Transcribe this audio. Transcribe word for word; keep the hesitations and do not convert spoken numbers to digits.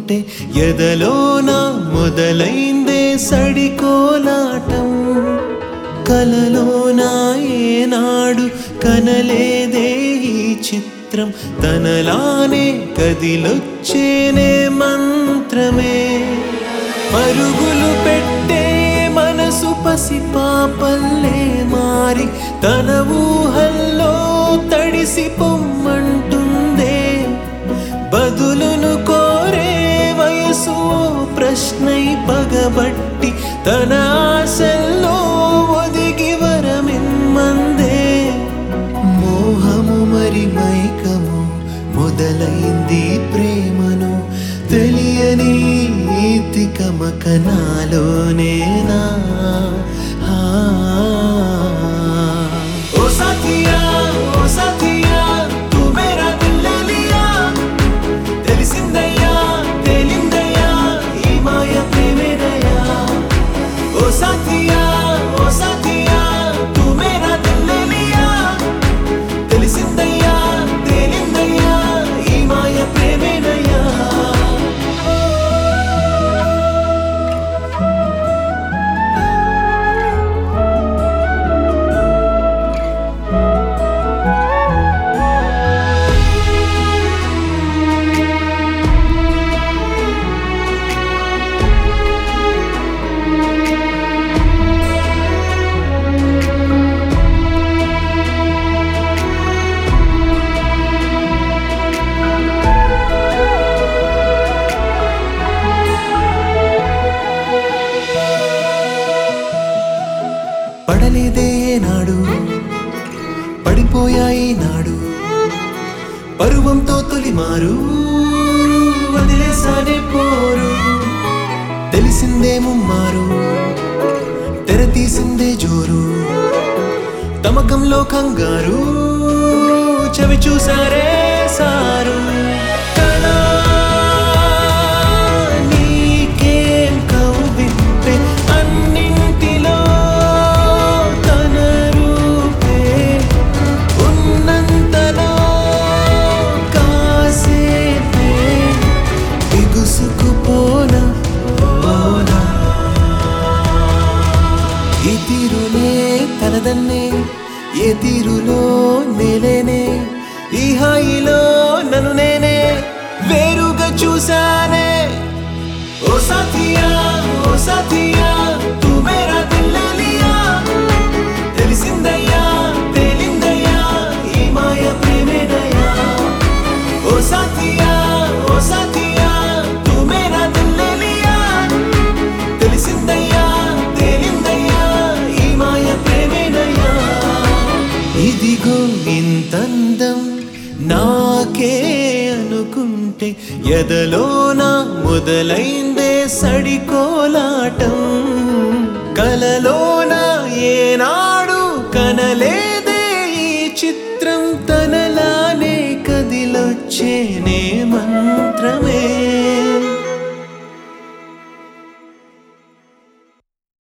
అనుకుంటే ఎదలోన మొదలైందే సడికోలాటం. కలలోన ఏనాడు కనలేదే ఈ చిత్రం, తనలానే కదిలొచ్చేనే మంత్రమే. పరుగులు పెట్టే మనసు పసిపాపల్లే మారి తన ఊహల్లో తడిసి పొమ్మంటుందే. బదులును కోరే వయసు ప్రశ్నై పగబట్టి తన ఆశల్లో ఒదిగి వరమిమ్మందే. మోహము మరి మైకము మొదలైంది ప్రేమను తెలియని తికమక నాలోనేనా. ఓ సాథియా ఓ సాథియా తూ మేరా దిల్ లే లియా, తెలిసిందయ్యా తేలిందయ్యా ఈ మాయ ప్రేమేనయ్యా. ఓ సాథియా ఓ సాథియా తూ మేరా దిల్ లే లియా, తెలిసిందయ్యా తేలిందయ్యా ఈ మాయ ప్రేమేనయ్యా. పడలేదే నాడు పడిపోయాయి నాడు, పరువంతో తొలిమారు వదిలేసానే పోరు. తెలిసిందే ముమ్మారు తెర తీసిందే జోరు, తమకంలో కంగారు చవి చూసారే సారు. కళా నీకేం కవ్వింపే అన్నింటిలో తన రూపే, ఉన్నంతలో కాసేపే బిగుసుకుపోనా పోనా. ఈ తీరునే తనదన్నే ఏ తీరులో నేలేనే, ఈ హాయిలో నన్ను నేనే వేరుగా చూసానే. ఓ సాథియా ఓ సాథియా తూ మేరా దిల్ లే లియా, తెలిసిందయ్యా తేలిందయ్యా ఈ మాయ ప్రేమేనయ్యా. ఓ సాథియా ఓ సాథియా తూ మేరా దిల్ లే లియా, తెలిసిందయ్యా తేలిందయ్యా ఈ మాయ ప్రేమేనయ్యా. ఇదిగో ఇంతందం నాకే అనుకుంటే ఎదలోన మొదలైందే సడికోలాటం. కలలోన ఏనాడు కనలేదే ఈ చిత్రం, తనలానే కదిలొచ్చేనే మంత్రమే.